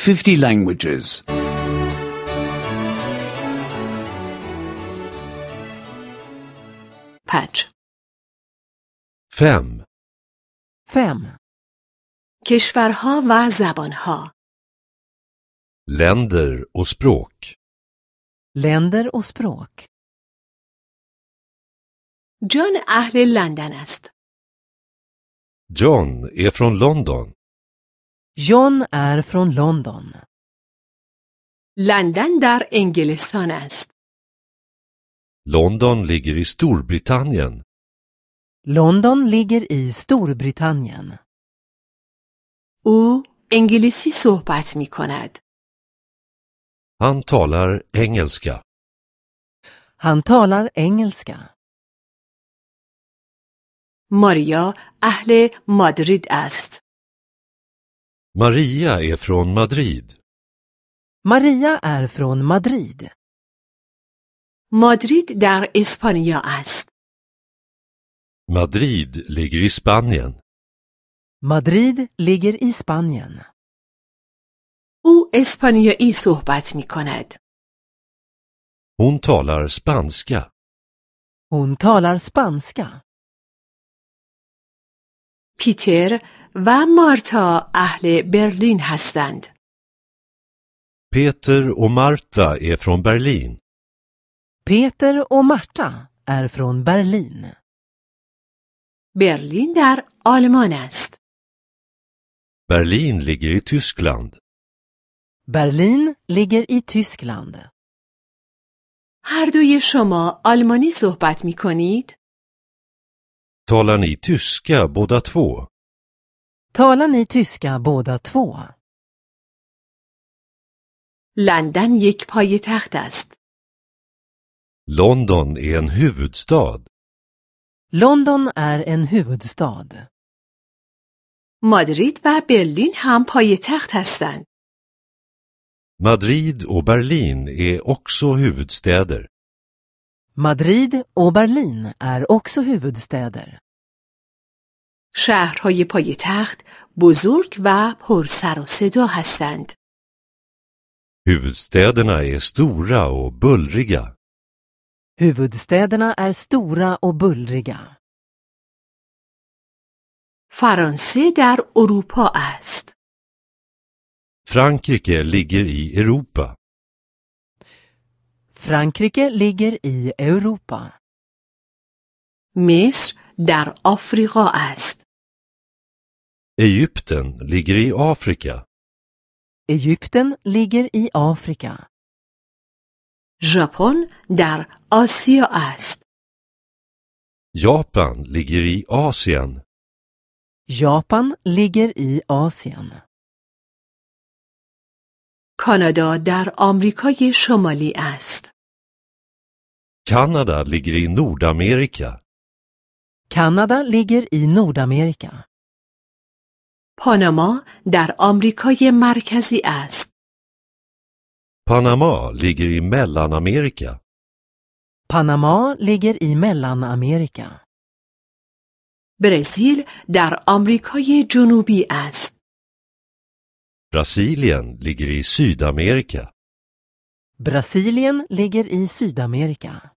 50 languages. 5. 5. 5. کشورها و زبانها. Länder och språk. Länder och språk. جان اهل لندن است. John är från London. John är från London. لندن در انگلستان است. London ligger i Storbritannien. London ligger i Storbritannien. او انگلیسی صحبت می کند. Han talar engelska. Han talar engelska. ماریا اهل مادرید است. Maria är från Madrid. Maria är från Madrid. مادرید در اسپانیا است. Madrid ligger i Spanien. Madrid ligger i Spanien. او اسپانیایی صحبت می کند. Hon talar spanska. Hon talar spanska. پیتر و مارتا اهل برلین هستند. Peter och Marta är från Berlin. Peter och Marta är från Berlin. برلین در آلمان است. Berlin ligger i Tyskland. Berlin ligger i Tyskland. هر دوی شما آلمانی صحبت می کنید؟ Talar ni tyska båda två? Talar ni tyska båda två? لندن یک پایتخت است. London är en huvudstad. London är en huvudstad. مادرید و برلین هم پایتخت هستند. Madrid och Berlin är också huvudstäder. Madrid och Berlin är också huvudstäder. شهرهای پایتخت بزرگ و پر سر و صدا هستند. Huvudstäderna är stora och bullriga. Huvudstäderna är stora och bullriga. فرانسه در اروپا است. Frankrike ligger i Europa. Frankrike ligger i Europa. مصر در آفریقا است. Egypten ligger i Afrika. Egypten ligger i Afrika. ژاپن در آسیا است. Japan ligger i Asien. Japan ligger i Asien. کانادا در آمریکای شمالی است. Kanada ligger i Nordamerika. Kanada ligger i Nordamerika. پاناما در آمریکای مرکزی است. Panama ligger i Mellanamerika. Panama ligger i Mellanamerika. برزیل در آمریکای جنوبی است. Brasilien ligger i Sydamerika. Brasilien ligger i Sydamerika.